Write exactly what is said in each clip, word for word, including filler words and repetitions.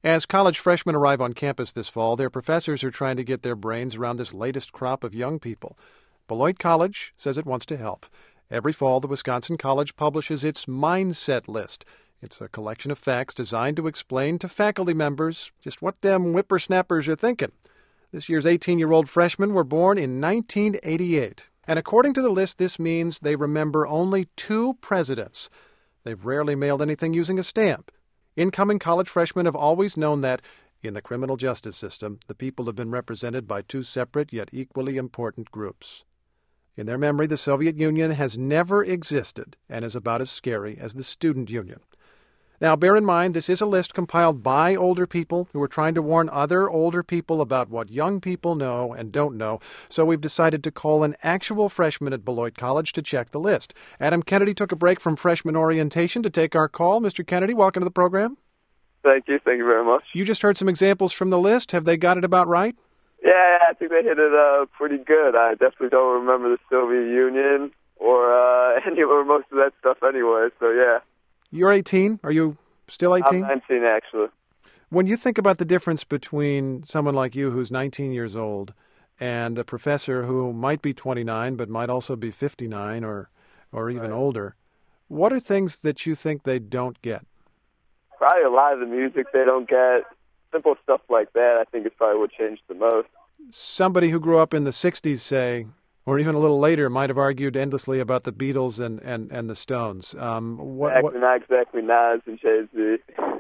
As college freshmen arrive on campus this fall, their professors are trying to get their brains around this latest crop of young people. Beloit College says it wants to help. Every fall, the Wisconsin College publishes its Mindset List. It's a collection of facts designed to explain to faculty members just what them whippersnappers are thinking. This year's eighteen-year-old freshmen were born in nineteen eighty-eight. And according to the list, this means they remember only two presidents. They've rarely mailed anything using a stamp. Incoming college freshmen have always known that, in the criminal justice system, the people have been represented by two separate yet equally important groups. In their memory, the Soviet Union has never existed and is about as scary as the Student Union. Now, bear in mind, this is a list compiled by older people who are trying to warn other older people about what young people know and don't know, so we've decided to call an actual freshman at Beloit College to check the list. Adam Kennedy took a break from freshman orientation to take our call. Mister Kennedy, welcome to the program. Thank you. Thank you very much. You just heard some examples from the list. Have they got it about right? Yeah, I think they hit it uh, pretty good. I definitely don't remember the Soviet Union or uh, any or most of that stuff anyway, so yeah. You're eighteen. Are you still eighteen? I'm nineteen, actually. When you think about the difference between someone like you who's nineteen years old and a professor who might be twenty-nine but might also be fifty-nine or, or even right. older, what are things that you think they don't get? Probably a lot of the music they don't get. Simple stuff like that I think is probably what changed the most. Somebody who grew up in the sixties, say, or even a little later, might have argued endlessly about the Beatles and, and, and the Stones. Um, what, exactly, what... Not exactly Nas and Jay-Z.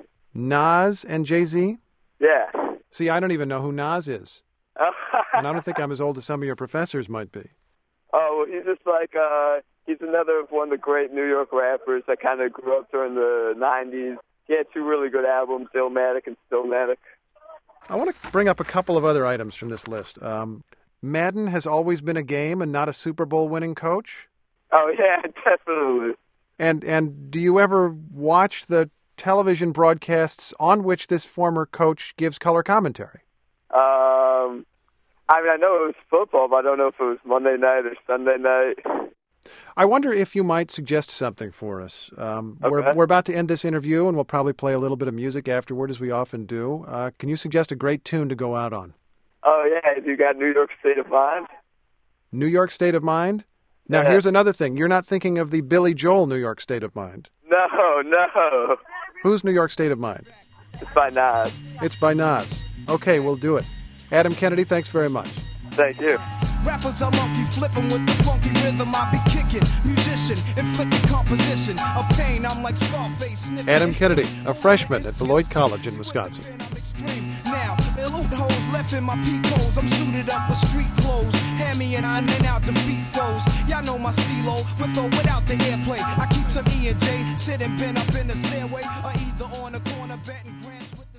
Nas and Jay-Z? Yeah. See, I don't even know who Nas is. And I don't think I'm as old as some of your professors might be. Oh, well, he's just like, uh, he's another one of the great New York rappers that kind of grew up during the nineties. He had two really good albums, Illmatic and Stillmatic. I want to bring up a couple of other items from this list. Um, Madden has always been a game and not a Super Bowl winning coach? Oh, yeah, definitely. And and do you ever watch the television broadcasts on which this former coach gives color commentary? Um, I mean, I know it was football, but I don't know if it was Monday night or Sunday night. I wonder if you might suggest something for us. Um, okay. we're, we're about to end this interview, and we'll probably play a little bit of music afterward, as we often do. Uh, can you suggest a great tune to go out on? Oh, yeah. You got New York State of Mind? New York State of Mind? Now, yeah. Here's another thing. You're not thinking of the Billy Joel New York State of Mind. No, no. Who's New York State of Mind? It's by Nas. It's by Nas. Okay, we'll do it. Adam Kennedy, thanks very much. Thank you. Rappers are monkey flipping with the funky rhythm I be kicking. Musician, inflicting composition of pain. I'm like Scarface sniffing. Adam Kennedy, a freshman at Beloit College in Wisconsin. Now, illude hoes left in my peak holes. I'm suited up with street clothes. Hand me and I'm in out the feet foes. Y'all know my stilo, with or without the airplay. I keep some E and J, sitting bent up in the stairway, or either on the corner betting grants with